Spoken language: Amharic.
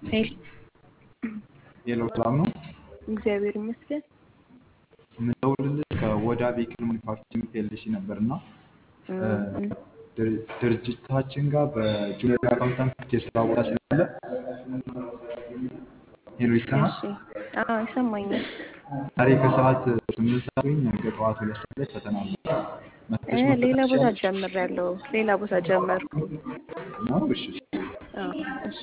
ሄል ሌላው ሰላም ነው። እግዚአብሔር ይመስገን። የምደውልልህ ከወዳ ቬሂክል ማኑፋክቸሪንግ ፒኤልሲ ነበርና እም፣ ድርጅታችን ጋር በጁኒየር አካውንታንት የስራ ቦታ ስላለ ሄሎ ይሰማል። እሺ። አዎ ይሰማኛል። ዛሬ ከሰዓት 8 ሰዓት ወይም ነገ ጠዋት 2 ሰዓት ላይ ፈተና አለ። መጥተሽ ሌላ መፈተን ቦታ ትችያለሽ ጀምሬያለሁ። ሌላ ቦታ ጀመርኩ። ነው? እሺ አዎ እሺ።